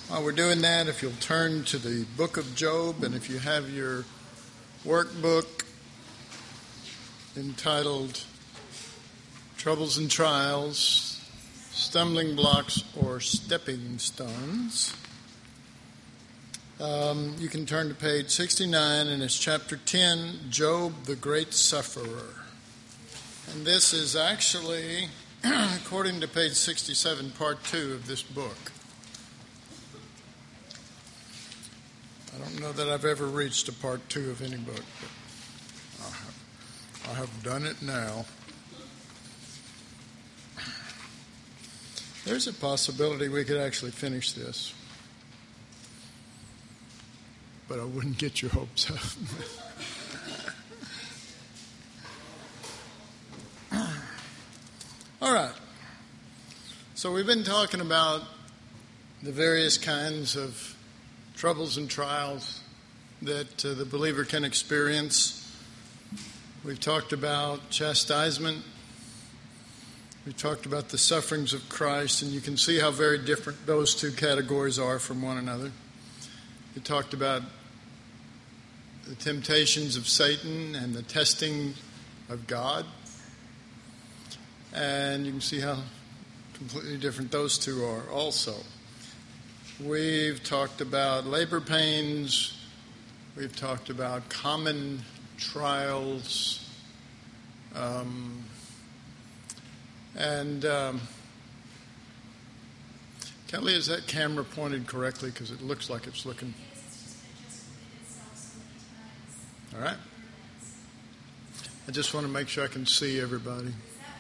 While we're doing that, if you'll turn to the book of Job, and if you have your workbook entitled Troubles and Trials, Stumbling Blocks or Stepping Stones, you can turn to page 69, and it's chapter 10, Job the Great Sufferer. And this is actually, according to page 67, part 2 of this book. I don't know that I've ever reached a part 2 of any book, but I have done it now. There's a possibility we could actually finish this, but I wouldn't get your hopes up. All right. So we've been talking about the various kinds of troubles and trials that the believer can experience. We've talked about chastisement. We've talked about the sufferings of Christ, and you can see how very different those two categories are from one another. We talked about the temptations of Satan and the testing of God, and you can see how completely different those two are also. We've talked about labor pains. We've talked about common trials. Kelly, is that camera pointed correctly? Because it looks like it's looking. All right. I just want to make sure I can see everybody.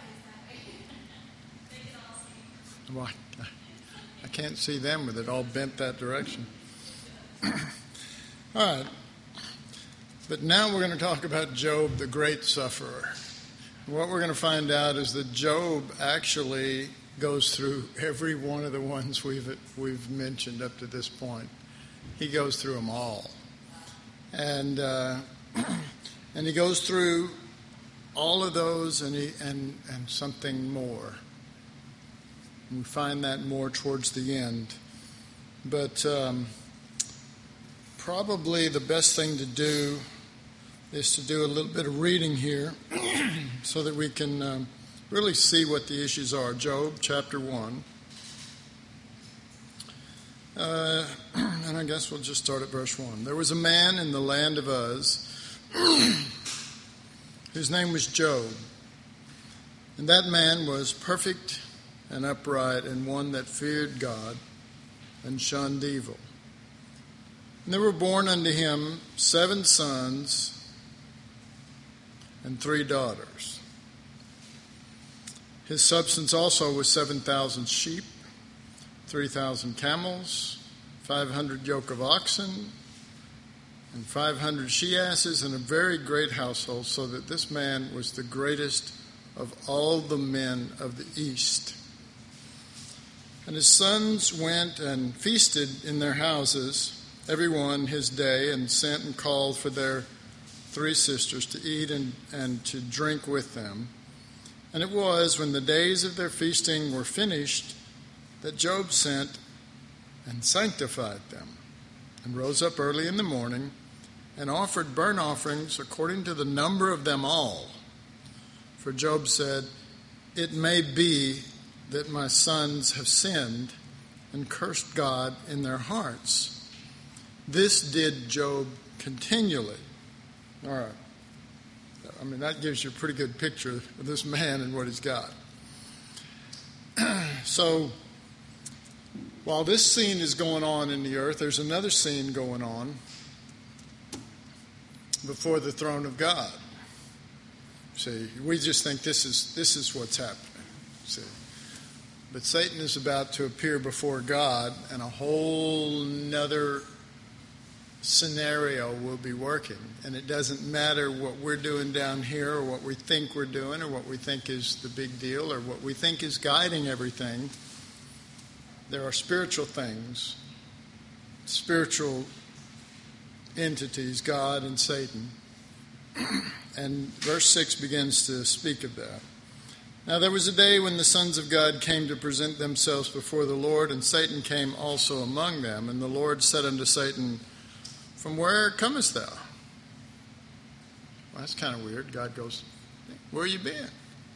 Well, I can't see them with it all bent that direction. All right. But now we're going to talk about Job, the great sufferer. What we're going to find out is that Job actually goes through every one of the ones we've mentioned up to this point. He goes through them all. And he goes through all of those and something more. We find that more towards the end. But probably the best thing to do is to do a little bit of reading here so that we can really see what the issues are. Job chapter 1. And I guess we'll just start at verse 1. There was a man in the land of Uz whose name was Job. And that man was perfect and upright, and one that feared God and shunned evil. And there were born unto him 7 sons and 3 daughters. His substance also was 7,000 sheep, 3,000 camels, 500 yoke of oxen, and 500 she-asses, and a very great household, so that this man was the greatest of all the men of the east. And his sons went and feasted in their houses, every one his day, and sent and called for their 3 sisters to eat and to drink with them. And it was when the days of their feasting were finished that Job sent and sanctified them, and rose up early in the morning, and offered burnt offerings according to the number of them all. For Job said, "It may be that my sons have sinned and cursed God in their hearts." This did Job continually. All right. I mean, that gives you a pretty good picture of this man and what he's got. So, while this scene is going on in the earth, there's another scene going on before the throne of God. See, we just think this is what's happening. See. But Satan is about to appear before God, and a whole nother scenario will be working. And it doesn't matter what we're doing down here, or what we think we're doing, or what we think is the big deal, or what we think is guiding everything. There are spiritual things, spiritual entities, God and Satan. And verse 6 begins to speak of that. Now there was a day when the sons of God came to present themselves before the Lord, and Satan came also among them. And the Lord said unto Satan, From where comest thou? Well, that's kind of weird. God goes, Where you been?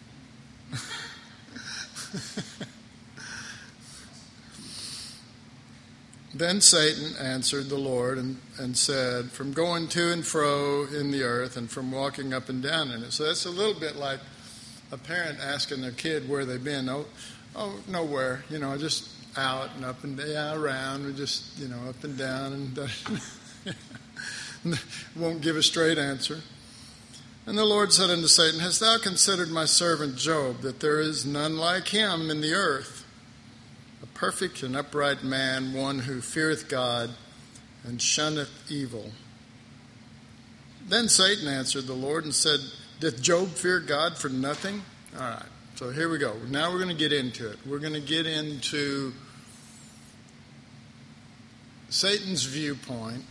Then Satan answered the Lord and said, From going to and fro in the earth and from walking up and down in it. So that's a little bit like a parent asking their kid where they've been. Oh, nowhere. Just out and up and down, around, and just, up and down, and won't give a straight answer. And the Lord said unto Satan, Hast thou considered my servant Job, that there is none like him in the earth, a perfect and upright man, one who feareth God and shunneth evil? Then Satan answered the Lord and said, Doth Job fear God for nothing? All right, so here we go. Now we're going to get into it. We're going to get into Satan's viewpoint.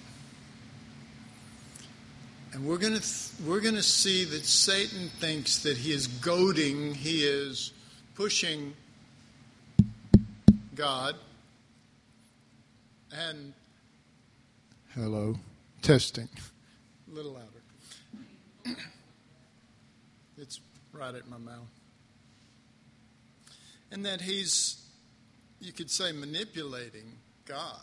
And we're going to see that Satan thinks that he is goading, he is pushing God. And hello, testing. A little louder. It's right at my mouth. And that he's, you could say, manipulating God.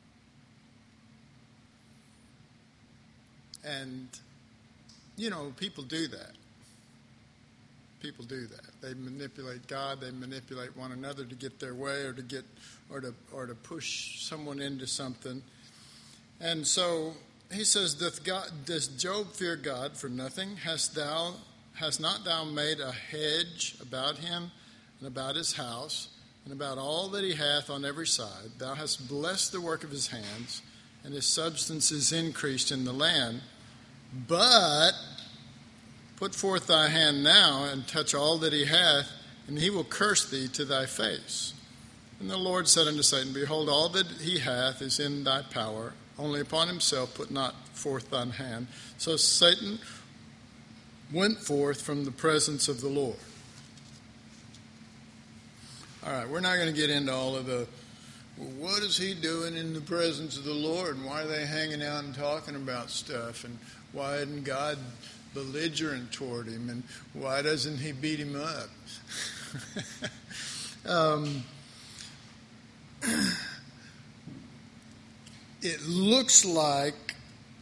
And, people do that. People do that. They manipulate God. They manipulate one another to get their way, or to push someone into something. And so he says, Does Job fear God for nothing? Hast not thou made a hedge about him and about his house and about all that he hath on every side? Thou hast blessed the work of his hands, and his substance is increased in the land. But put forth thy hand now and touch all that he hath, and he will curse thee to thy face. And the Lord said unto Satan, Behold, all that he hath is in thy power. Only upon himself put not forth thine hand. So Satan went forth from the presence of the Lord. All right, we're not going to get into all of the, what is he doing in the presence of the Lord, and why are they hanging out and talking about stuff, and why isn't God belligerent toward him, and why doesn't he beat him up? It looks like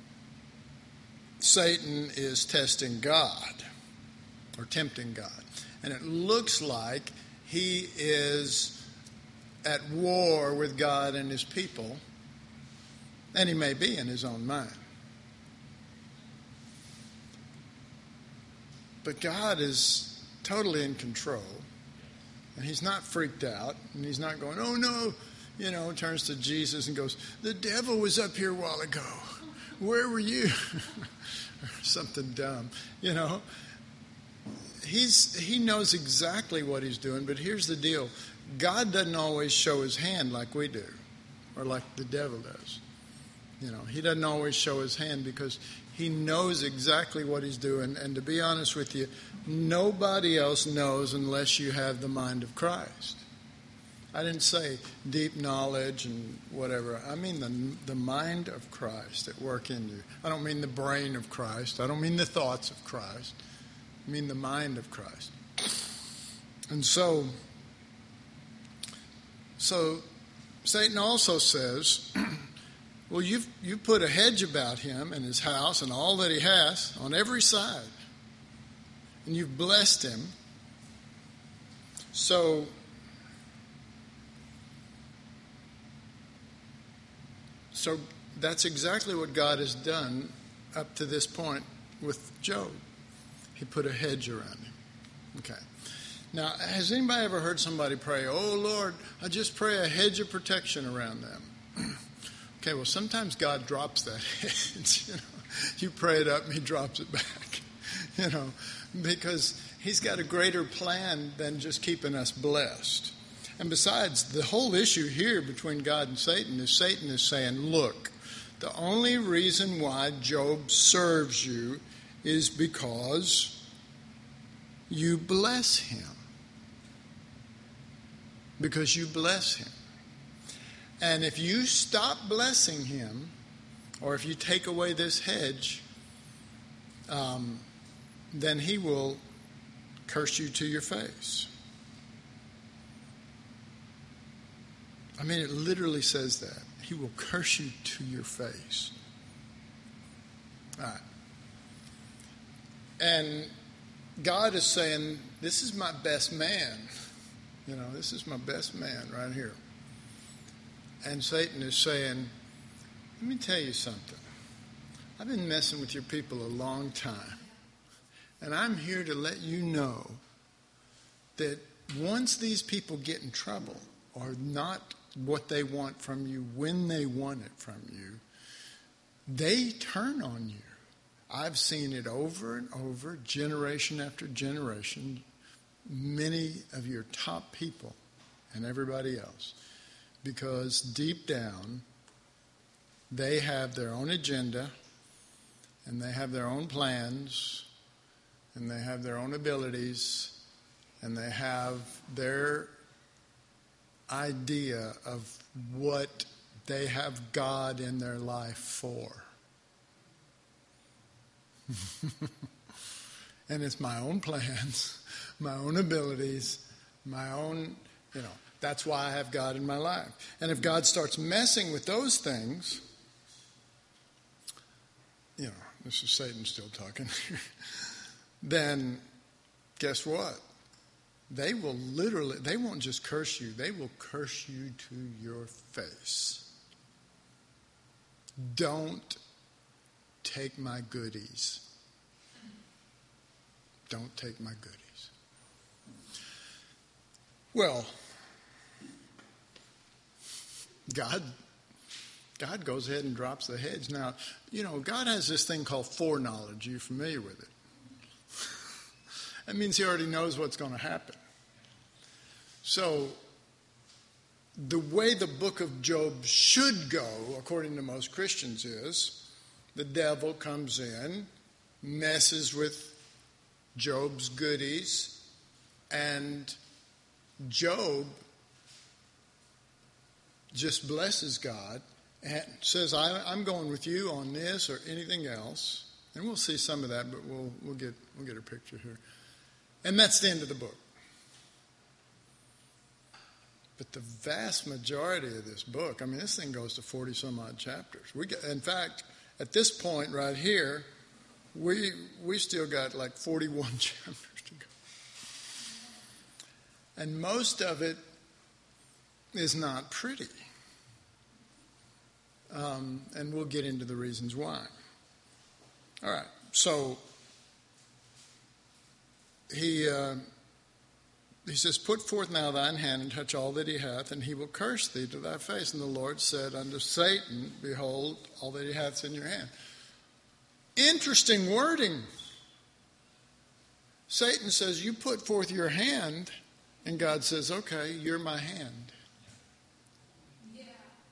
Satan is testing God, or tempting God. And it looks like he is at war with God and his people, and he may be in his own mind. But God is totally in control, and he's not freaked out, and he's not going, oh no, turns to Jesus and goes, the devil was up here a while ago. Where were you? Or something dumb, He knows exactly what he's doing, but here's the deal. God doesn't always show his hand like we do, or like the devil does. He doesn't always show his hand because he knows exactly what he's doing. And to be honest with you, nobody else knows unless you have the mind of Christ. I didn't say deep knowledge and whatever. I mean the mind of Christ at work in you. I don't mean the brain of Christ. I don't mean the thoughts of Christ. I mean the mind of Christ. And so Satan also says, well, you've put a hedge about him and his house and all that he has on every side. And you've blessed him. So that's exactly what God has done up to this point with Job. He put a hedge around him. Okay. Now, has anybody ever heard somebody pray, oh, Lord, I just pray a hedge of protection around them? Okay, well, sometimes God drops that hedge. You pray it up and he drops it back, because he's got a greater plan than just keeping us blessed. And besides, the whole issue here between God and Satan is saying, look, the only reason why Job serves you is because you bless him. because you bless him. And if you stop blessing him, or if you take away this hedge, then he will curse you to your face. I mean, it literally says that. He will curse you to your face. All right. And God is saying, this is my best man. You know, this is my best man right here. And Satan is saying, let me tell you something. I've been messing with your people a long time. And I'm here to let you know that once these people get in trouble, or not what they want from you when they want it from you, they turn on you. I've seen it over and over, generation after generation, many of your top people and everybody else, because deep down they have their own agenda and they have their own plans and they have their own abilities and they have their idea of what they have God in their life for. And it's my own plans, my own abilities, my own, that's why I have God in my life. And if God starts messing with those things, this is Satan still talking, then guess what? They won't just curse you, they will curse you to your face. Don't take my goodies. Don't take my goodies. Well, God goes ahead and drops the hedge. Now, God has this thing called foreknowledge. Are you familiar with it? That means he already knows what's going to happen. So, the way the book of Job should go, according to most Christians, is the devil comes in, messes with Job's goodies, and Job just blesses God and says, I'm going with you on this or anything else. And we'll see some of that, but we'll get a picture here. And that's the end of the book. But the vast majority of this book, this thing goes to 40 some odd chapters. In fact, at this point right here, we still got like 41 chapters to go. And most of it is not pretty. And we'll get into the reasons why. All right, so he says, put forth now thine hand and touch all that he hath, and he will curse thee to thy face. And the Lord said unto Satan, behold, all that he hath is in your hand. Interesting wording. Satan says, you put forth your hand, and God says, okay, you're my hand. Yeah.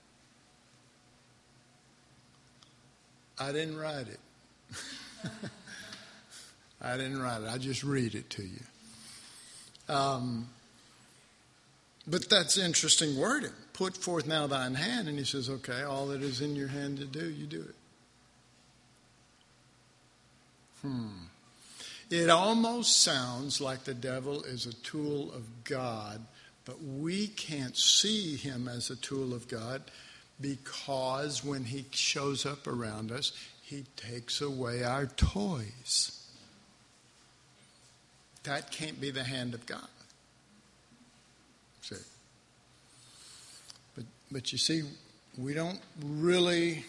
I didn't write it. I didn't write it. I just read it to you. But that's interesting wording. Put forth now thine hand, and he says, okay, all that is in your hand to do, you do it. It almost sounds like the devil is a tool of God, but we can't see him as a tool of God because when he shows up around us, he takes away our toys. That can't be the hand of God. See? But you see, we don't really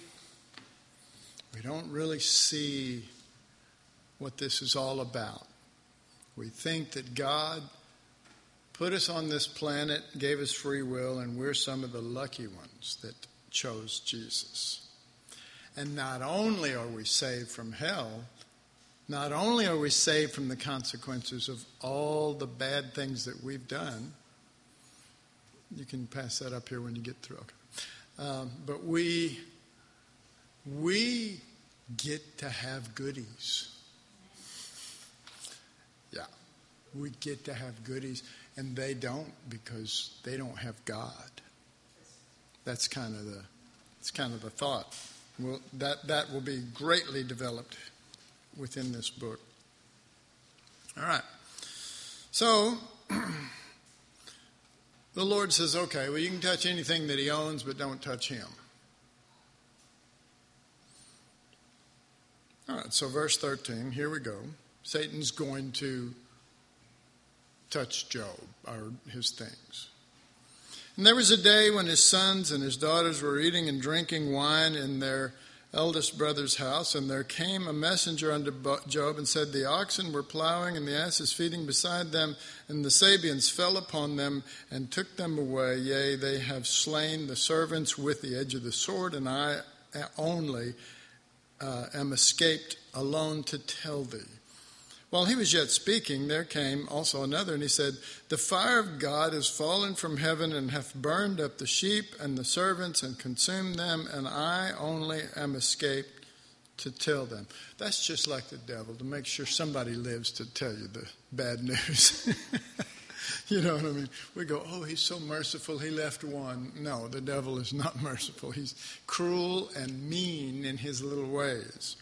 see what this is all about. We think that God put us on this planet, gave us free will, and we're some of the lucky ones that chose Jesus. And not only are we saved from hell, not only are we saved from the consequences of all the bad things that we've done, you can pass that up here when you get through. Okay. But we get to have goodies. Yeah, we get to have goodies. And they don't, because they don't have God. That's kind of the thought. Well, that will be greatly developed within this book. All right. So the Lord says, okay, well, you can touch anything that he owns, but don't touch him. All right, so verse 13, here we go. Satan's going to touch Job, or his things. And there was a day when his sons and his daughters were eating and drinking wine in their eldest brother's house, and there came a messenger unto Job and said, the oxen were plowing and the asses feeding beside them, and the Sabeans fell upon them and took them away. Yea, they have slain the servants with the edge of the sword, and I only am escaped alone to tell thee. While he was yet speaking, there came also another, and he said, the fire of God is fallen from heaven and hath burned up the sheep and the servants and consumed them, and I only am escaped to tell them. That's just like the devil, to make sure somebody lives to tell you the bad news. You know what I mean? We go, oh, he's so merciful, he left one. No, the devil is not merciful. He's cruel and mean in his little ways.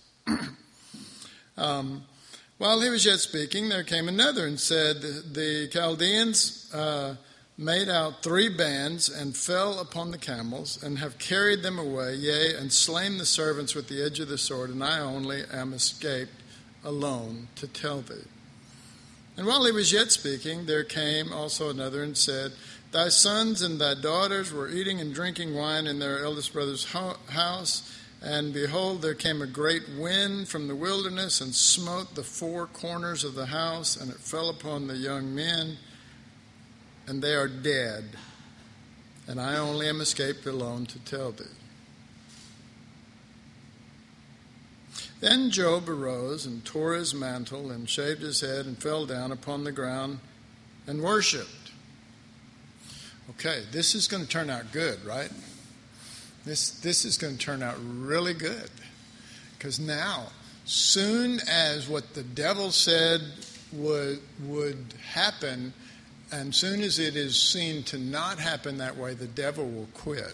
While he was yet speaking, there came another and said, the Chaldeans made out 3 bands and fell upon the camels and have carried them away, yea, and slain the servants with the edge of the sword, and I only am escaped alone to tell thee. And while he was yet speaking, there came also another and said, thy sons and thy daughters were eating and drinking wine in their eldest brother's house, and behold, there came a great wind from the wilderness and smote the 4 corners of the house, and it fell upon the young men, and they are dead. And I only am escaped alone to tell thee. Then Job arose and tore his mantle and shaved his head and fell down upon the ground and worshipped. Okay, this is going to turn out good, right? This is going to turn out really good, because now, soon as what the devil said would happen, and soon as it is seen to not happen that way, the devil will quit.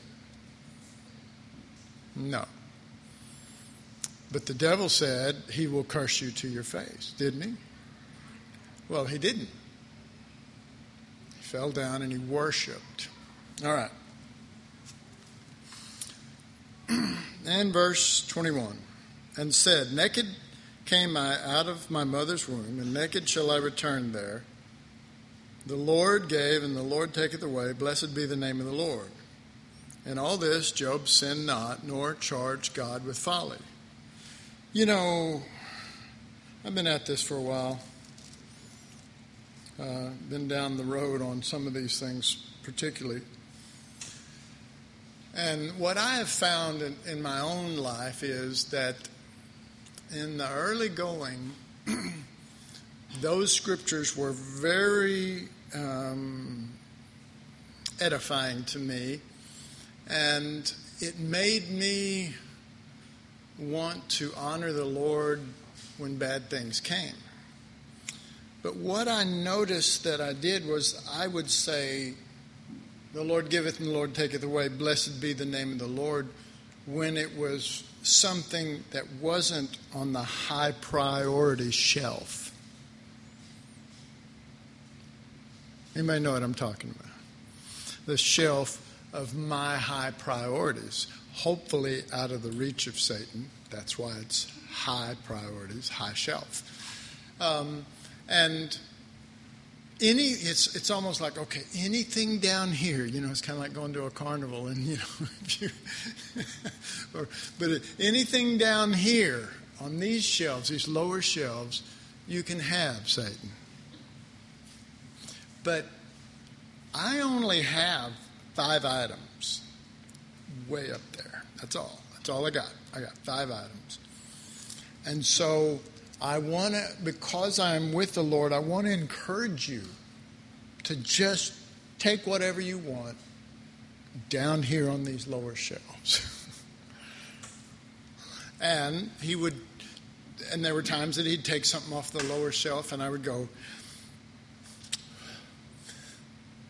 No. But the devil said he will curse you to your face, didn't he? Well, he didn't. He fell down and he worshipped. All right. And verse 21, and said, naked came I out of my mother's womb, and naked shall I return there. The Lord gave, and the Lord taketh away. Blessed be the name of the Lord. In all this Job sinned not, nor charged God with folly. You know, I've been at this for a while. Been down the road on some of these things particularly. And what I have found in my own life is that in the early going, those scriptures were very edifying to me, and it made me want to honor the Lord when bad things came. But what I noticed that I did was I would say, the Lord giveth and the Lord taketh away, blessed be the name of the Lord, when it was something that wasn't on the high priority shelf. Anybody know what I'm talking about? The shelf of my high priorities, hopefully out of the reach of Satan. That's why it's high priorities, high shelf. And it's almost like, okay, anything down here, it's kind of like going to a carnival, and but anything down here on these shelves, these lower shelves, you can have, Satan. But I only have 5 items way up there. That's all. That's all I got. I got 5 items. And so I want to, because I'm with the Lord, I want to encourage you to just take whatever you want down here on these lower shelves. And there were times that he'd take something off the lower shelf, and I would go,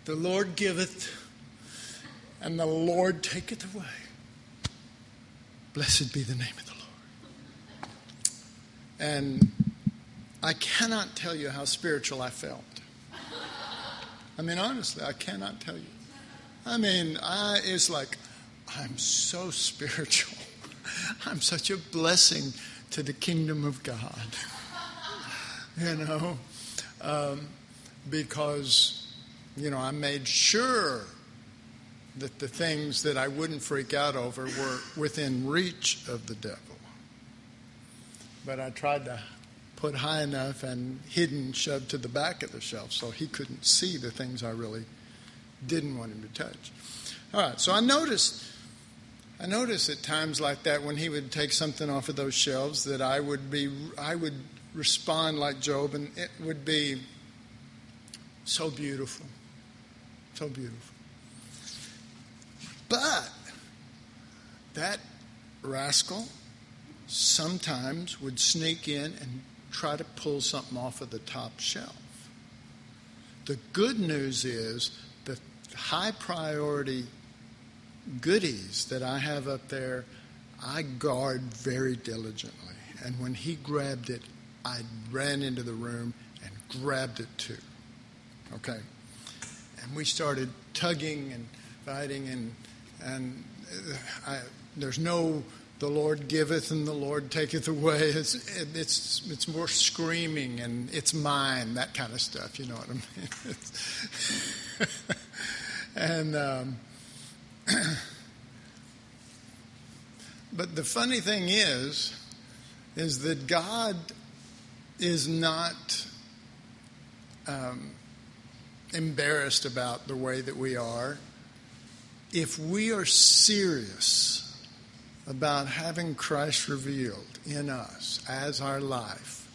The Lord giveth, and the Lord taketh away. Blessed be the name of the Lord. And I cannot tell you how spiritual I felt. I mean, honestly, I cannot tell you. I mean, it's like, I'm so spiritual. I'm such a blessing to the kingdom of God. Because, I made sure that the things that I wouldn't freak out over were within reach of the devil. But I tried to put high enough and hidden, shoved to the back of the shelf so he couldn't see the things I really didn't want him to touch. All right, so I noticed at times like that when he would take something off of those shelves that I would respond like Job, and it would be so beautiful. So beautiful. But that rascal sometimes would sneak in and try to pull something off of the top shelf. The good news is the high priority goodies that I have up there, I guard very diligently. And when he grabbed it, I ran into the room and grabbed it too. Okay? And we started tugging and fighting, and there's no the Lord giveth and the Lord taketh away. It's more screaming and it's mine, that kind of stuff. You know what I mean? And but the funny thing is that God is not embarrassed about the way that we are. If we are serious about having Christ revealed in us as our life,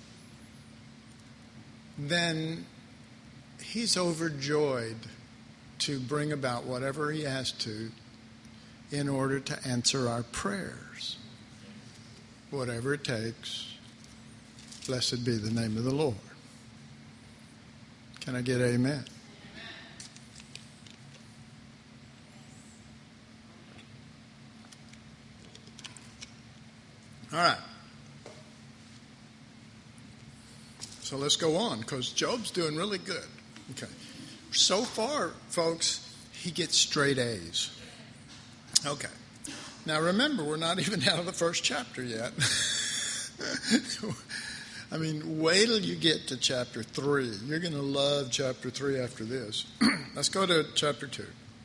then he's overjoyed to bring about whatever he has to in order to answer our prayers. Whatever it takes. Blessed be the name of the Lord. Can I get amen? All right. So let's go on, because Job's doing really good. Okay. So far, folks, he gets straight A's. Okay. Now remember, we're not even out of the first chapter yet. I mean, wait till you get to chapter 3. You're going to love chapter 3 after this. Let's go to chapter 2.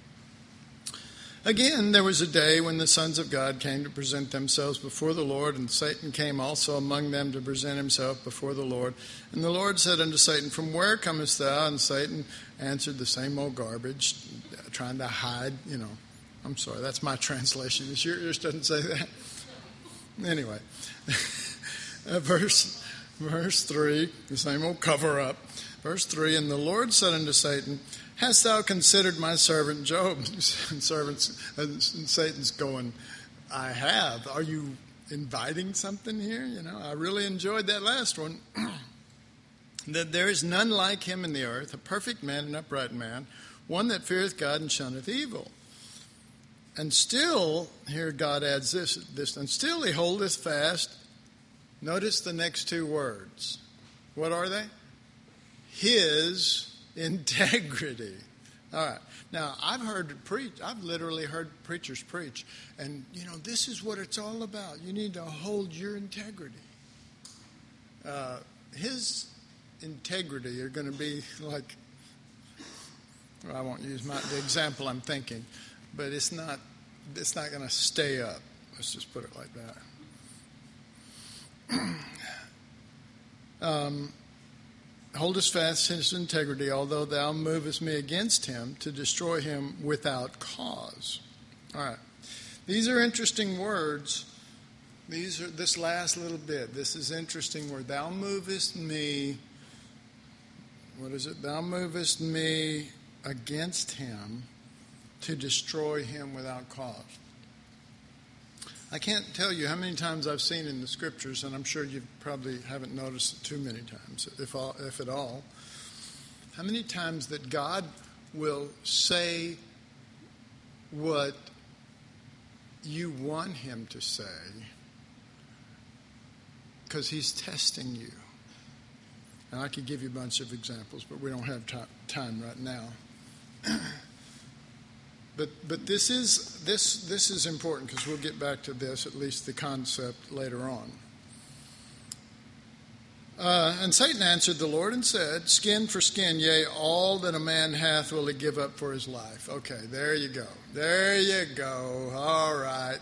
Again, there was a day when the sons of God came to present themselves before the Lord, and Satan came also among them to present himself before the Lord. And the Lord said unto Satan, From where comest thou? And Satan answered the same old garbage, trying to hide, I'm sorry, that's my translation. Yours doesn't say that. Anyway, verse 3, the same old cover-up. Verse 3, And the Lord said unto Satan, Hast thou considered my servant Job? And Satan's going, I have. Are you inviting something here? I really enjoyed that last one. That there is none like him in the earth, a perfect man, an upright man, one that feareth God and shunneth evil. And still, here God adds this, and still he holdeth fast. Notice the next two words. What are they? His integrity. All right. Now, I've literally heard preachers preach, and, this is what it's all about. You need to hold your integrity. His integrity are going to be like, I won't use the example I'm thinking, but it's not going to stay up. Let's just put it like that. Holdest fast his integrity, although thou movest me against him to destroy him without cause. All right. These are interesting words. This last little bit. This is interesting word. Thou movest me. What is it? Thou movest me against him to destroy him without cause. I can't tell you how many times I've seen in the scriptures, and I'm sure you probably haven't noticed it too many times, if at all, how many times that God will say what you want him to say because he's testing you. And I could give you a bunch of examples, but we don't have time right now. But this is important because we'll get back to this, at least the concept, later on. And Satan answered the Lord and said, "Skin for skin, yea, all that a man hath will he give up for his life." Okay, there you go. There you go. All right.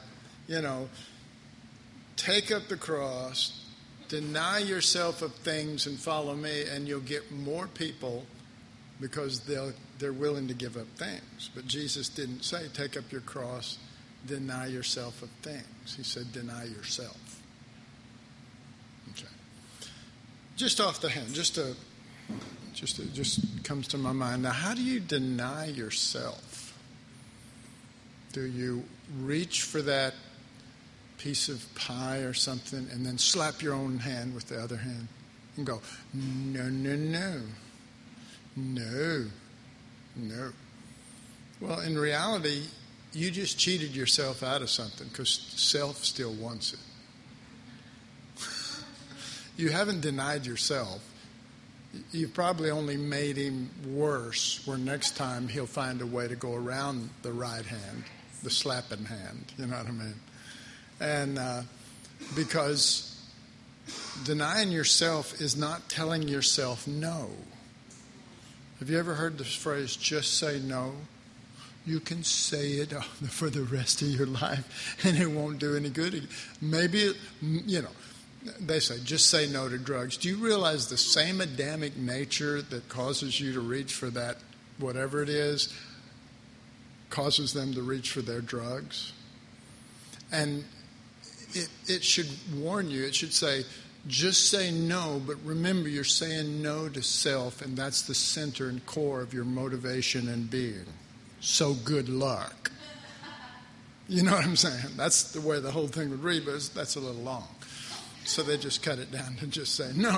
Take up the cross, deny yourself of things and follow me, and you'll get more people because they're willing to give up things. But Jesus didn't say, take up your cross, deny yourself of things. He said, deny yourself. Okay. Just off the hand, just comes to my mind. Now, how do you deny yourself? Do you reach for that piece of pie or something and then slap your own hand with the other hand and go, no, no, no, no, no? Well, in reality, you just cheated yourself out of something because self still wants it. You haven't denied yourself. You've probably only made him worse, where next time he'll find a way to go around the right hand, the slapping hand, you know what I mean? And because denying yourself is not telling yourself no. Have you ever heard this phrase, just say no? You can say it for the rest of your life and it won't do any good. Maybe, they say, just say no to drugs. Do you realize the same Adamic nature that causes you to reach for that, whatever it is, causes them to reach for their drugs? And it should warn you. It should say, just say no, but remember you're saying no to self, and that's the center and core of your motivation and being. So good luck. You know what I'm saying? That's the way the whole thing would read, but that's a little long. So they just cut it down to just say no.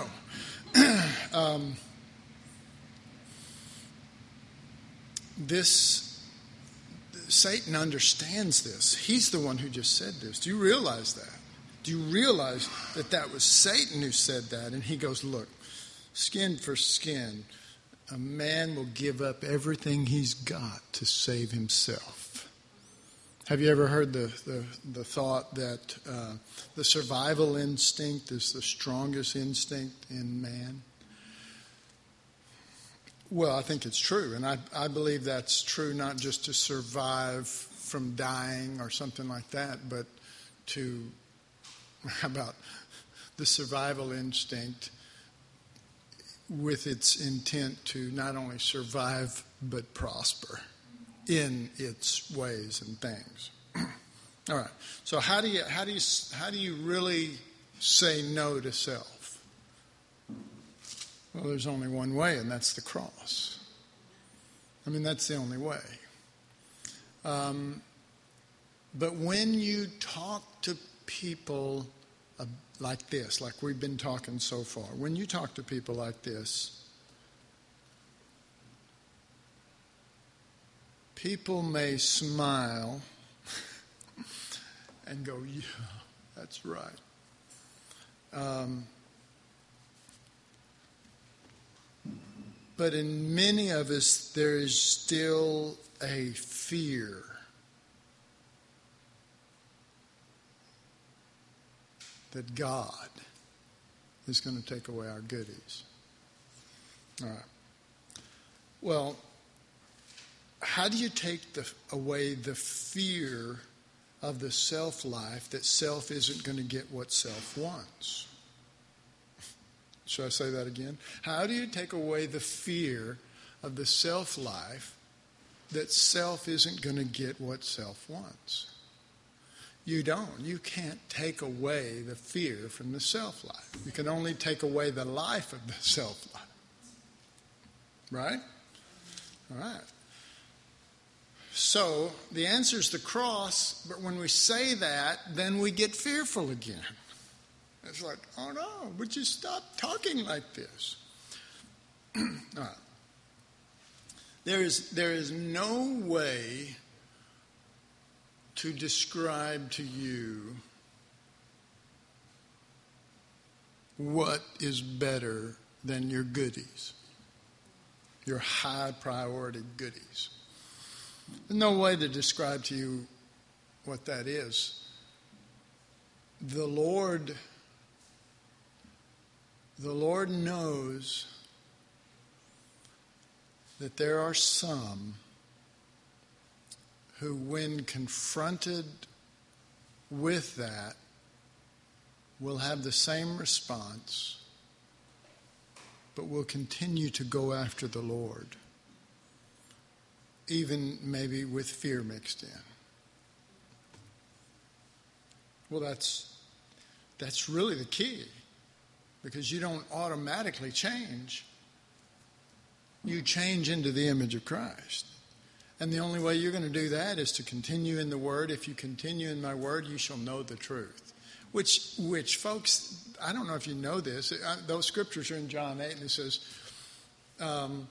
Satan understands this. He's the one who just said this. Do you realize that? Do you realize that that was Satan who said that? And he goes, look, skin for skin, a man will give up everything he's got to save himself. Have you ever heard the thought that the survival instinct is the strongest instinct in man? Well, I think it's true, and I believe that's true not just to survive from dying or something like that, but to, how about the survival instinct with its intent to not only survive but prosper in its ways and things. All right. So how do you really say no to self? Well, there's only one way, and that's the cross. I mean, that's the only way. But when you talk to people like this, like we've been talking so far, when you talk to people like this, people may smile and go, yeah, that's right. But in many of us, there is still a fear that God is going to take away our goodies. All right. Well, how do you take away the fear of the self-life that self isn't going to get what self wants? Should I say that again? How do you take away the fear of the self-life that self isn't going to get what self wants? You don't. You can't take away the fear from the self-life. You can only take away the life of the self-life. Right? All right. So the answer is the cross, but when we say that, then we get fearful again. It's like, oh no, would you stop talking like this? All right. There is no way to describe to you what is better than your goodies, your high priority goodies. There's no way to describe to you what that is. The Lord knows that there are some who, when confronted with that, will have the same response, but will continue to go after the Lord, even maybe with fear mixed in. Well, that's really the key, because you don't automatically change. You change into the image of Christ. And the only way you're going to do that is to continue in the Word. If you continue in my Word, you shall know the truth. Which folks, I don't know if you know this. Those scriptures are in John 8, and it says, and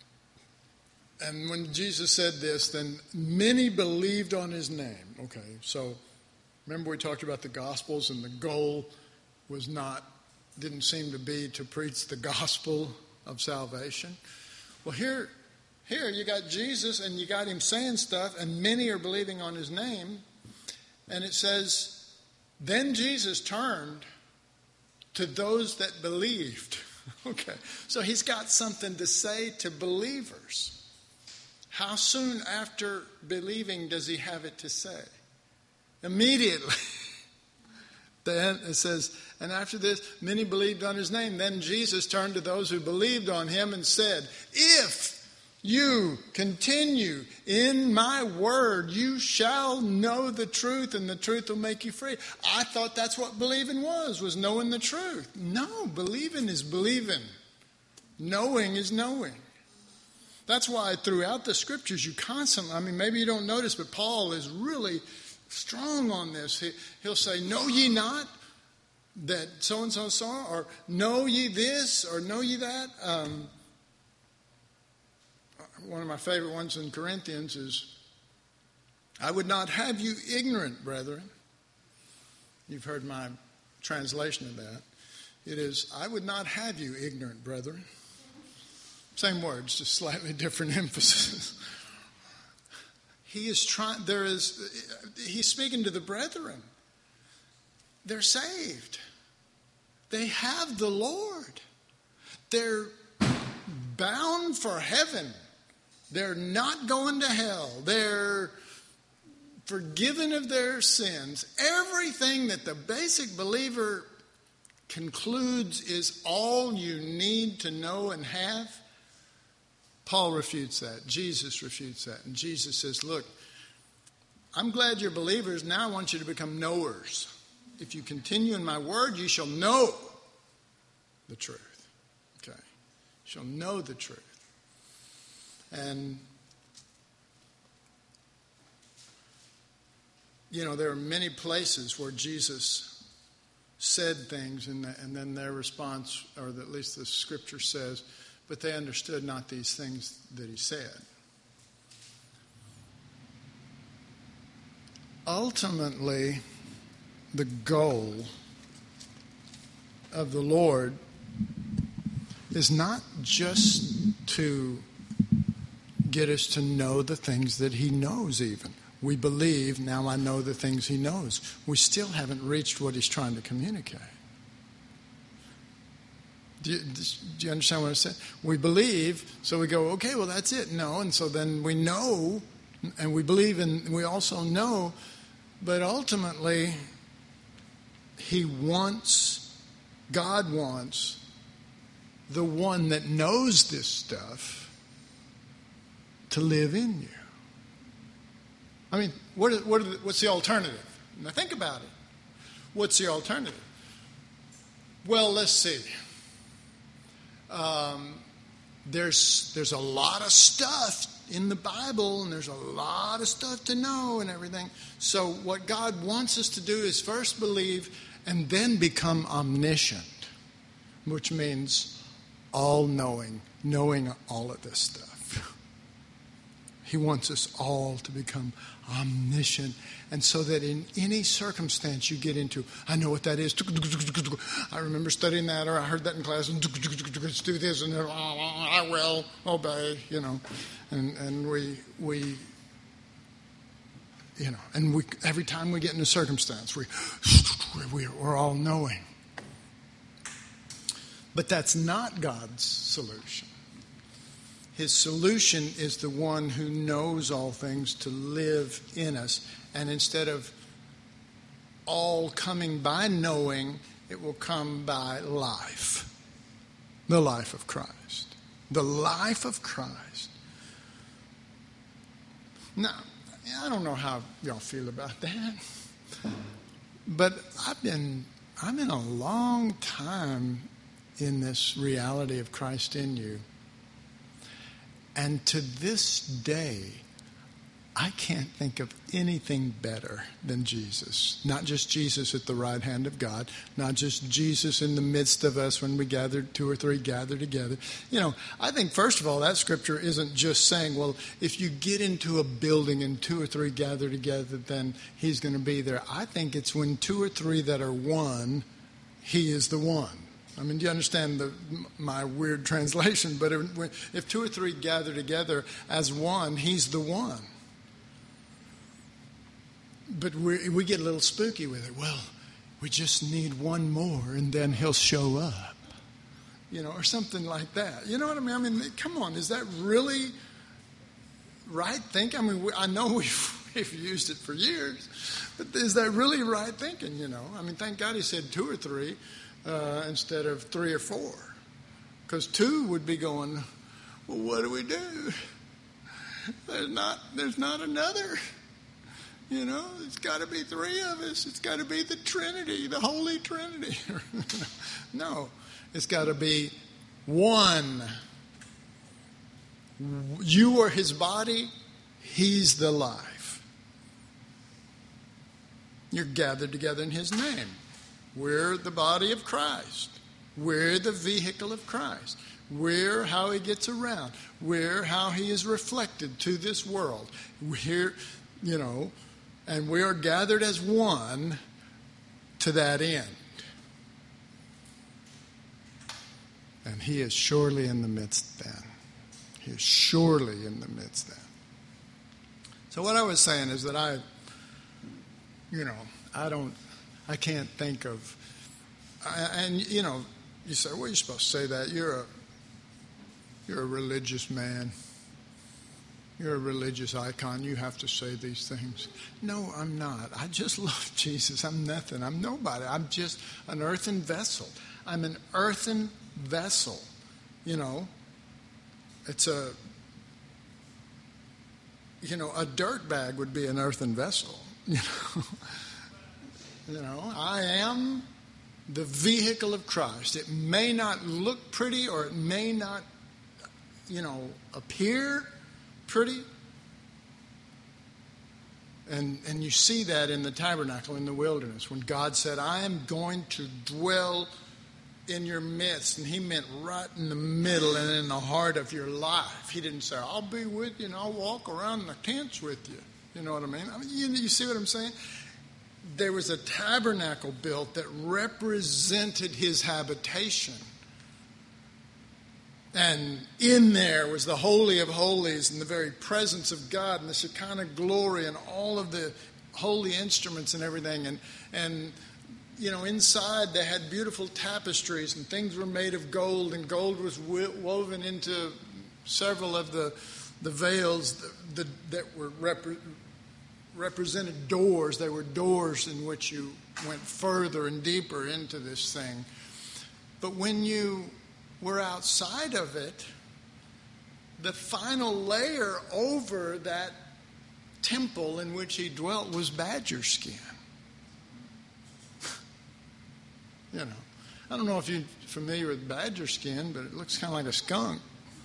when Jesus said this, then many believed on his name. Okay, so remember we talked about the Gospels, and the goal didn't seem to be to preach the gospel of salvation. Well, here you got Jesus, and you got him saying stuff, and many are believing on his name. And it says, then Jesus turned to those that believed. Okay, so he's got something to say to believers. How soon after believing does he have it to say? Immediately. Then it says, and after this, many believed on his name. Then Jesus turned to those who believed on him and said, if you continue in my word, you shall know the truth, and the truth will make you free. I thought that's what believing was knowing the truth. No, believing is believing. Knowing is knowing. That's why throughout the scriptures you constantly, maybe you don't notice, but Paul is really strong on this. He'll say, know ye not that so-and-so saw, or know ye this, or know ye that. One of my favorite ones in Corinthians is, I would not have you ignorant, brethren. You've heard my translation of that. It is, I would not have you ignorant, brethren. Same words, just slightly different emphasis. He's speaking to the brethren. They're saved. They have the Lord. They're bound for heaven. They're not going to hell. They're forgiven of their sins. Everything that the basic believer concludes is all you need to know and have. Paul refutes that. Jesus refutes that. And Jesus says, look, I'm glad you're believers. Now I want you to become knowers. If you continue in my word, you shall know the truth. Okay. You shall know the truth. And, there are many places where Jesus said things, and then their response, or at least the scripture says, but they understood not these things that he said. Ultimately, the goal of the Lord is not just to get us to know the things that he knows even. We believe, now I know the things he knows. We still haven't reached what he's trying to communicate. Do you understand what I'm saying? We believe, so we go, okay, well, that's it. No, and so then we know, and we believe, and we also know, but ultimately, God wants the one that knows this stuff to live in you. What's the alternative? Now think about it. What's the alternative? Well, let's see. There's a lot of stuff in the Bible, and there's a lot of stuff to know and everything. So what God wants us to do is first believe and then become omniscient, which means all-knowing, knowing all of this stuff. He wants us all to become omniscient. And so that in any circumstance you get into, I know what that is. I remember studying that, or I heard that in class. Let's do this, and I will obey, And we every time we get in a circumstance, we're all knowing. But that's not God's solution. His solution is the one who knows all things to live in us. And instead of all coming by knowing, it will come by life. The life of Christ. The life of Christ. Now, I don't know how y'all feel about that. But I've been a long time in this reality of Christ in you. And to this day, I can't think of anything better than Jesus. Not just Jesus at the right hand of God, not just Jesus in the midst of us when we gathered, 2 or 3 gather together. I think, first of all, that scripture isn't just saying, well, if you get into a building and 2 or 3 gather together, then he's going to be there. I think it's when 2 or 3 that are one, he is the one. I mean, do you understand my weird translation? But if 2 or 3 gather together as one, he's the one. But we get a little spooky with it. Well, we just need one more, and then he'll show up. Or something like that. You know what I mean? I mean, come on, is that really right thinking? I mean, I know we've used it for years, but is that really right thinking? I mean, thank God he said 2 or 3. Instead of 3 or 4. Because 2 would be going, well, what do we do? There's not another. It's got to be 3 of us. It's got to be the Trinity, the Holy Trinity. No, it's got to be one. You are his body. He's the life. You're gathered together in his name. We're the body of Christ. We're the vehicle of Christ. We're how he gets around. We're how he is reflected to this world. We're, and we are gathered as one to that end. And he is surely in the midst then. He is surely in the midst then. So what I was saying is that I can't think of, you say, well, you're supposed to say that. You're a religious man. You're a religious icon. You have to say these things. No, I'm not. I just love Jesus. I'm nothing. I'm nobody. I'm just an earthen vessel. I'm an earthen vessel. It's a dirt bag would be an earthen vessel. I am the vehicle of Christ. It may not look pretty, or it may not, appear pretty. And you see that in the tabernacle in the wilderness when God said, I am going to dwell in your midst. And he meant right in the middle and in the heart of your life. He didn't say, I'll be with you and I'll walk around the tents with you. You know what I mean? You see what I'm saying? There was a tabernacle built that represented his habitation. And in there was the Holy of Holies and the very presence of God and the Shekinah glory and all of the holy instruments and everything. And inside they had beautiful tapestries and things were made of gold, and gold was woven into several of the veils that were represented doors. They were doors in which you went further and deeper into this thing. But when you were outside of it, the final layer over that temple in which he dwelt was badger skin. I don't know if you're familiar with badger skin, but it looks kind of like a skunk.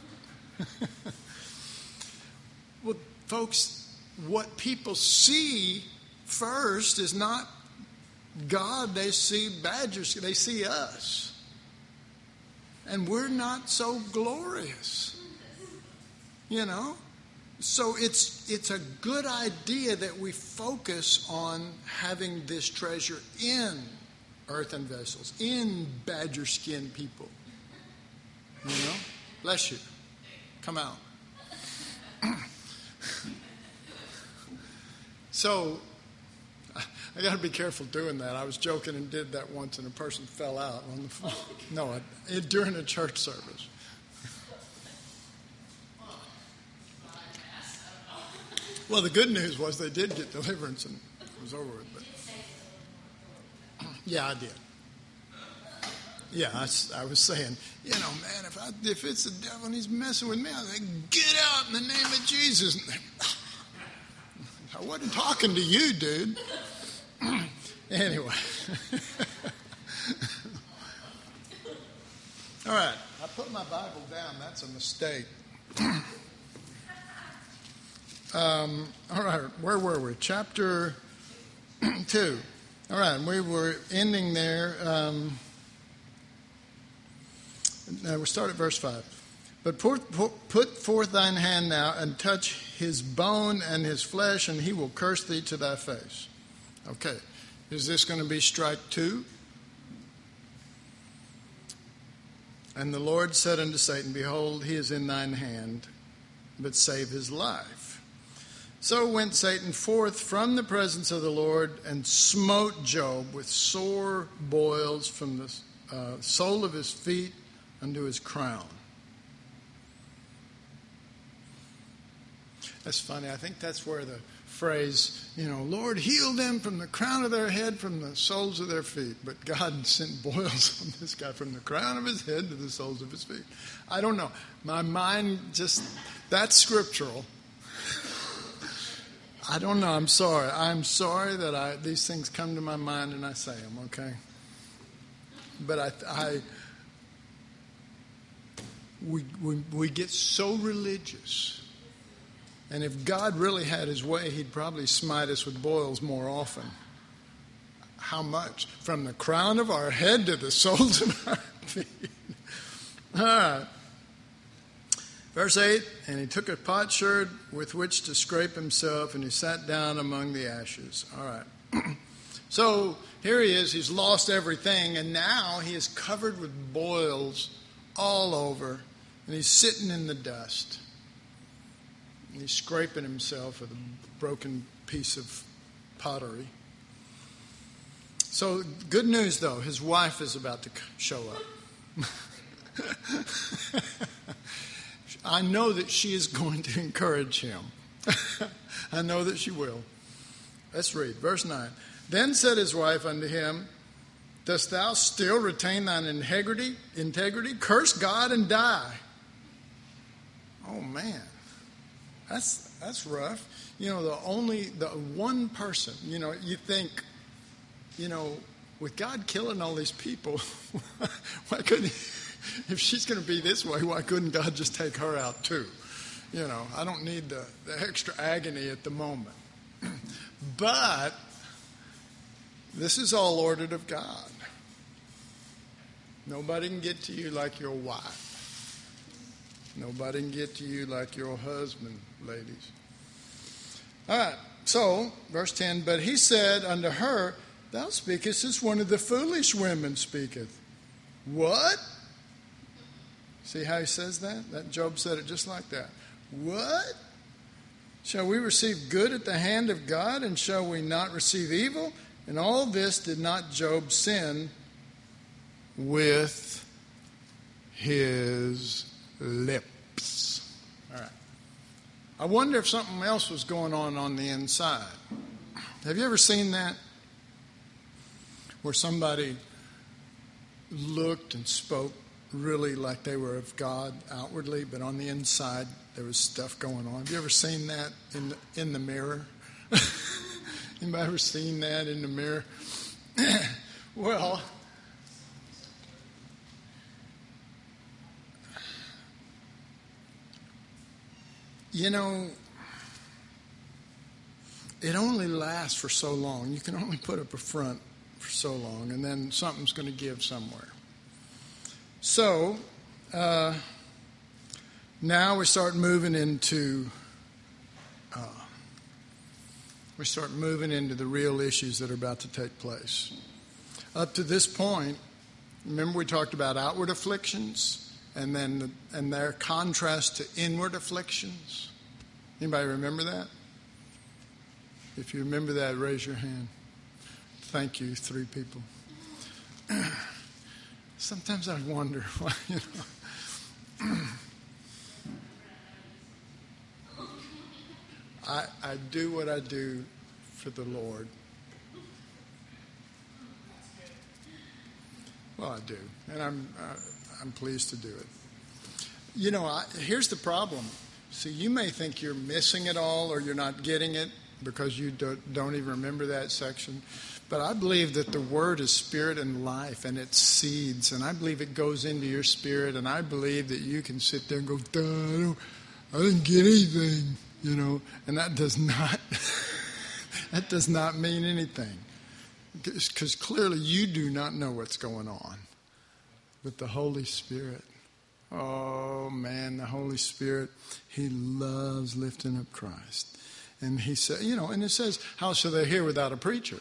Well, folks, what people see first is not God. They see badger skin. They see us. And we're not so glorious. So it's a good idea that we focus on having this treasure in earthen vessels, in badger skin people. You know? Bless you. Come out. So, I got to be careful doing that. I was joking and did that once, and a person fell out on the floor. No, during a church service. Well, the good news was they did get deliverance, and it was over with. But yeah, I did. Yeah, I was saying, man, if it's the devil and he's messing with me, I say, get out in the name of Jesus. I wasn't talking to you, dude. Anyway. All right. I put my Bible down. That's a mistake. All right. Where were we? Chapter 2. All right. We were ending there. We start at verse 5. But put forth thine hand now and touch his bone and his flesh, and he will curse thee to thy face. Okay. Is this going to be strike 2? And the Lord said unto Satan, behold, he is in thine hand, but save his life. So went Satan forth from the presence of the Lord and smote Job with sore boils from the sole of his feet unto his crown. That's funny. I think that's where the phrase, Lord, heal them from the crown of their head, from the soles of their feet. But God sent boils on this guy from the crown of his head to the soles of his feet. I don't know. My mind that's scriptural. I don't know. I'm sorry. I'm sorry that these things come to my mind and I say them, okay? But we get so religious. And if God really had his way, he'd probably smite us with boils more often. How much? From the crown of our head to the soles of our feet. All right. Verse 8, and he took a potsherd with which to scrape himself, and he sat down among the ashes. All right. So here he is. He's lost everything, and now he is covered with boils all over, and he's sitting in the dust. And he's scraping himself with a broken piece of pottery. So good news, though. His wife is about to show up. I know that she is going to encourage him. I know that she will. Let's read. Verse 9. Then said his wife unto him, dost thou still retain thine integrity? Curse God and die. Oh, man. That's rough. The one person, you think, with God killing all these people, why couldn't, if she's going to be this way, why couldn't God just take her out too? I don't need the extra agony at the moment. But this is all ordered of God. Nobody can get to you like your wife. Nobody can get to you like your husband, ladies. All right, so, verse 10, but he said unto her, thou speakest as one of the foolish women speaketh. What? See how he says that? That Job said it just like that. What? Shall we receive good at the hand of God, and shall we not receive evil? And all this did not Job sin with his lips. All right. I wonder if something else was going on the inside. Have you ever seen that? Where somebody looked and spoke really like they were of God outwardly, but on the inside there was stuff going on. Have you ever seen that in the mirror? Anybody ever seen that in the mirror? Well, it only lasts for so long. You can only put up a front for so long, and then something's going to give somewhere. So, now we start moving into we start moving into the real issues that are about to take place. Up to this point, remember we talked about outward afflictions and their contrast to inward afflictions? Anybody remember that? If you remember that, raise your hand. Thank you, 3 people. Sometimes I wonder why, I do what I do for the Lord. Well, I do, and I'm pleased to do it. Here's the problem. See, you may think you're missing it all or you're not getting it because you don't even remember that section. But I believe that the Word is spirit and life, and it's seeds, and I believe it goes into your spirit, and I believe that you can sit there and go, I didn't get anything, and that does not mean anything, because clearly you do not know what's going on. But the Holy Spirit, oh man, the Holy Spirit, He loves lifting up Christ. And He said, and it says, how shall they hear without a preacher?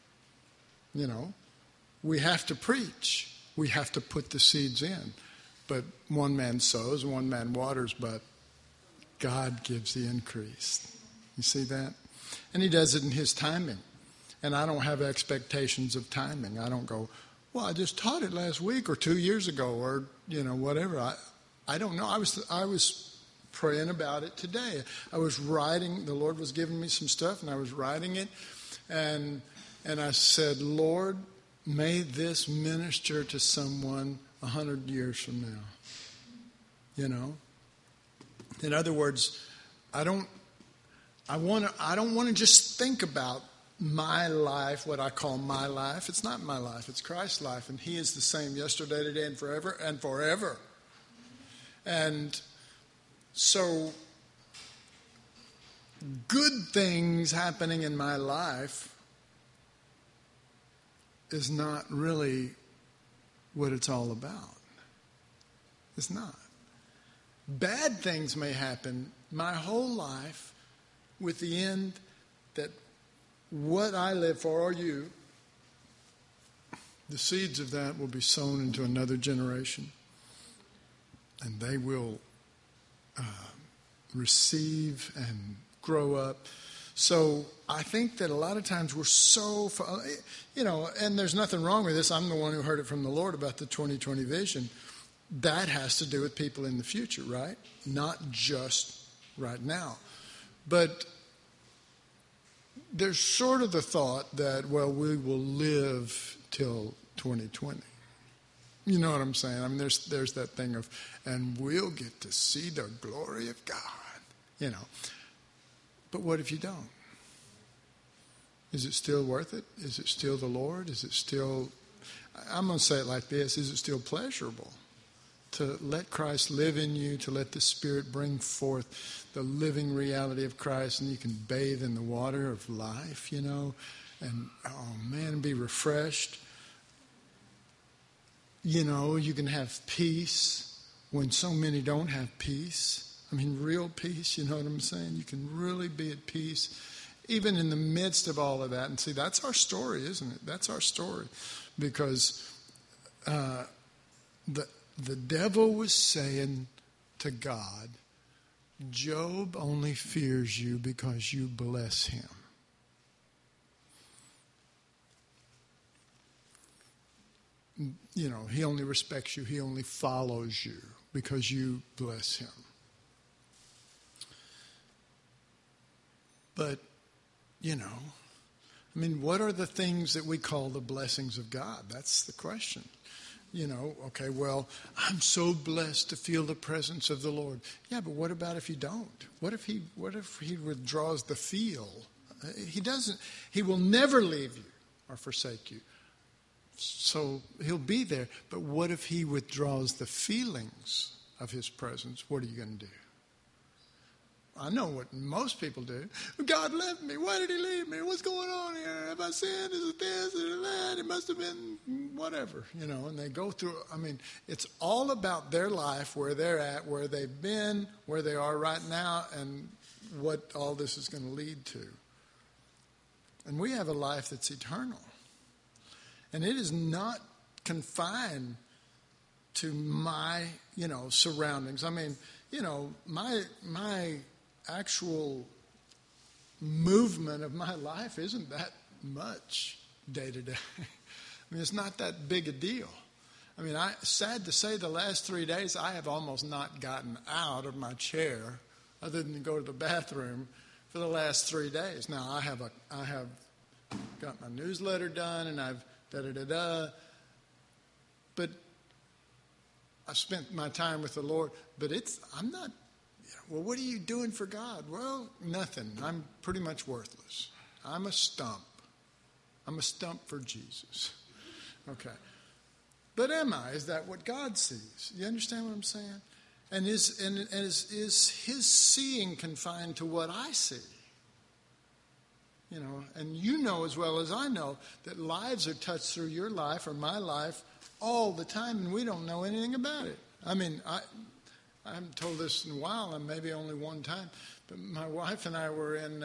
We have to preach. We have to put the seeds in. But one man sows, one man waters, but God gives the increase. You see that? And He does it in His timing. And I don't have expectations of timing. I don't go, well, I just taught it last week or 2 years ago or, whatever. I don't know. I was praying about it today. I was writing. The Lord was giving me some stuff, and I was writing it. And I said, Lord, may this minister to someone 100 years from now. In other words, I don't want to just think about my life, what I call my life. It's not my life, it's Christ's life, and He is the same yesterday, today, and forever and forever. And so good things happening in my life is not really what it's all about. It's not. Bad things may happen my whole life with the end that what I live for, or you, the seeds of that will be sown into another generation. And they will receive and grow up. So I think that a lot of times we're so, and there's nothing wrong with this. I'm the one who heard it from the Lord about the 2020 vision. That has to do with people in the future, right? Not just right now. But there's sort of the thought that, well, we will live till 2020. You know what I'm saying? I mean, there's that thing of, and we'll get to see the glory of God, But what if you don't? Is it still worth it? Is it still the Lord? Is it still, I'm going to say it like this, is it still pleasurable to let Christ live in you, to let the Spirit bring forth the living reality of Christ, and you can bathe in the water of life, and, oh man, be refreshed. You can have peace when so many don't have peace. I mean, real peace, you know what I'm saying? You can really be at peace, even in the midst of all of that. And see, that's our story, isn't it? That's our story. Because the devil was saying to God, Job only fears you because you bless him. He only respects you. He only follows you because you bless him. But, what are the things that we call the blessings of God? That's the question. Okay, well, I'm so blessed to feel the presence of the Lord. Yeah, but what about if you don't? What if he withdraws the feel? He will never leave you or forsake you. So he'll be there. But what if he withdraws the feelings of his presence? What are you going to do? I know what most people do. God left me. Why did he leave me? What's going on here? Have I sinned? Is it this? Is it that? It must have been whatever, and they go through. It's all about their life, where they're at, where they've been, where they are right now, and what all this is going to lead to. And we have a life that's eternal. And it is not confined to my, surroundings. I mean, my actual movement of my life isn't that much day to day. I mean, it's not that big a deal. I mean, sad to say, the last 3 days I have almost not gotten out of my chair other than to go to the bathroom for the last 3 days. Now, I have got my newsletter done, and I've but I've spent my time with the Lord. But I'm not. Well, what are you doing for God? Well, nothing. I'm pretty much worthless. I'm a stump. I'm a stump for Jesus. Okay. But am I? Is that what God sees? You understand what I'm saying? And is his seeing confined to what I see? And you know as well as I know that lives are touched through your life or my life all the time, and we don't know anything about it. I mean, I haven't told this in a while, and maybe only one time, but my wife and I were in,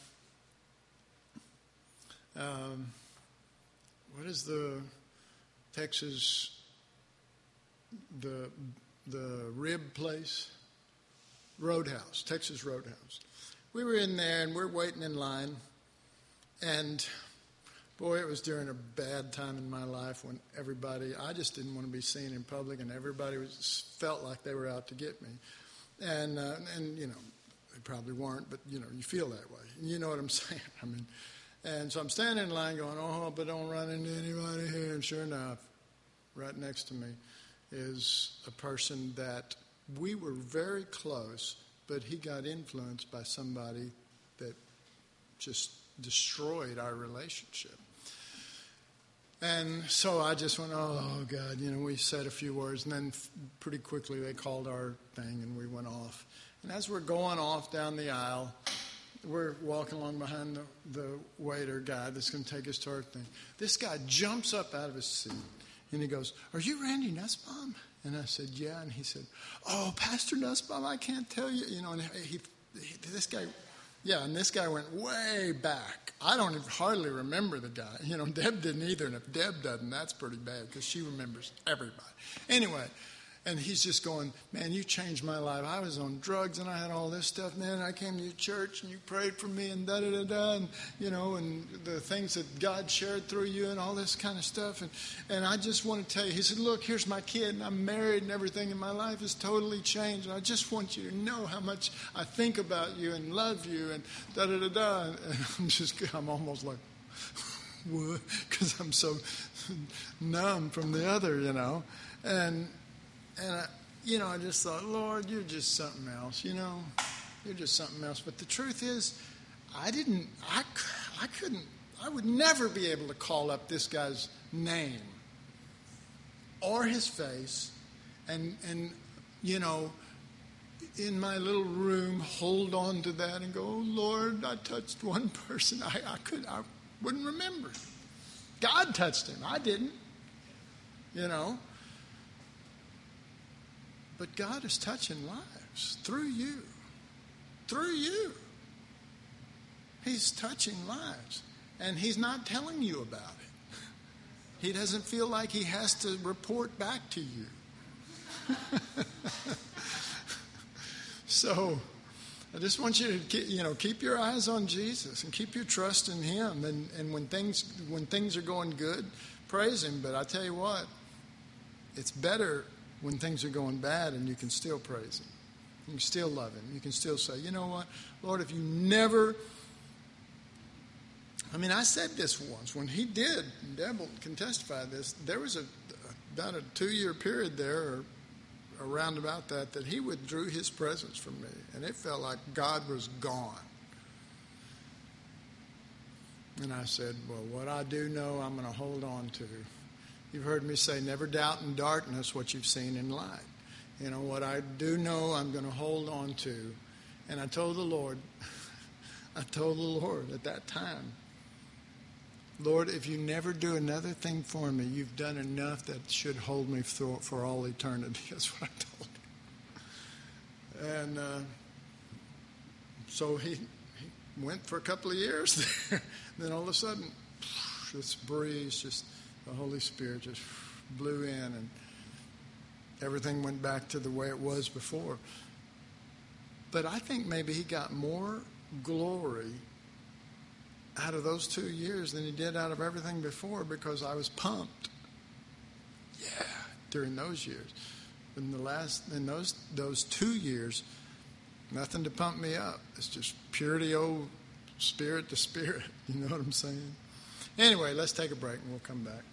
what is the Texas, the rib place? Roadhouse, Texas Roadhouse. We were in there, and we're waiting in line. And, boy, it was during a bad time in my life when I just didn't want to be seen in public, and everybody felt like they were out to get me. And they probably weren't, but, you feel that way. And you know what I'm saying. I mean, and so I'm standing in line going, oh, but don't run into anybody here. And sure enough, right next to me is a person that we were very close, but he got influenced by somebody that just destroyed our relationship. And so I just went, oh, God, we said a few words, and then pretty quickly they called our thing, and we went off. And as we're going off down the aisle, we're walking along behind the waiter guy that's going to take us to our thing. This guy jumps up out of his seat, and he goes, are you Randy Nussbaum? And I said, yeah. And he said, oh, Pastor Nussbaum, I can't tell you. And this guy... Yeah, and this guy went way back. I don't hardly remember the guy. Deb didn't either, and if Deb doesn't, that's pretty bad because she remembers everybody. Anyway, and he's just going, man, you changed my life. I was on drugs, and I had all this stuff, man. I came to your church, and you prayed for me, and da-da-da-da, and, and the things that God shared through you and all this kind of stuff. And I just want to tell you, he said, look, here's my kid, and I'm married, and everything in my life has totally changed. And I just want you to know how much I think about you and love you, and da-da-da-da. And I'm almost like, what? Because I'm so numb from the other, And I just thought, Lord, you're just something else, You're just something else. But the truth is, I would never be able to call up this guy's name or his face and in my little room, hold on to that and go, oh, Lord, I touched one person. I wouldn't remember. God touched him. I didn't, But God is touching lives through you. Through you. He's touching lives. And he's not telling you about it. He doesn't feel like he has to report back to you. So I just want you to keep your eyes on Jesus and keep your trust in him. And when things are going good, praise him. But I tell you what, it's better when things are going bad and you can still praise him. You can still love him. You can still say, you know what, Lord, if you never... I said this once. When he did, and Deb can testify this, there was about a 2-year period there, or around about that he withdrew his presence from me. And it felt like God was gone. And I said, well, what I do know, I'm going to hold on to. You've heard me say, never doubt in darkness what you've seen in light. What I do know, I'm going to hold on to. And I told the Lord at that time, Lord, if you never do another thing for me, you've done enough that should hold me for all eternity. That's what I told him. And so he went for a couple of years there. Then all of a sudden, this breeze, just the Holy Spirit just blew in, and everything went back to the way it was before. But I think maybe he got more glory out of those 2 years than he did out of everything before, because I was pumped. Yeah, during those years. In those 2 years, nothing to pump me up. It's just purity, old spirit to spirit. You know what I'm saying? Anyway, let's take a break and we'll come back.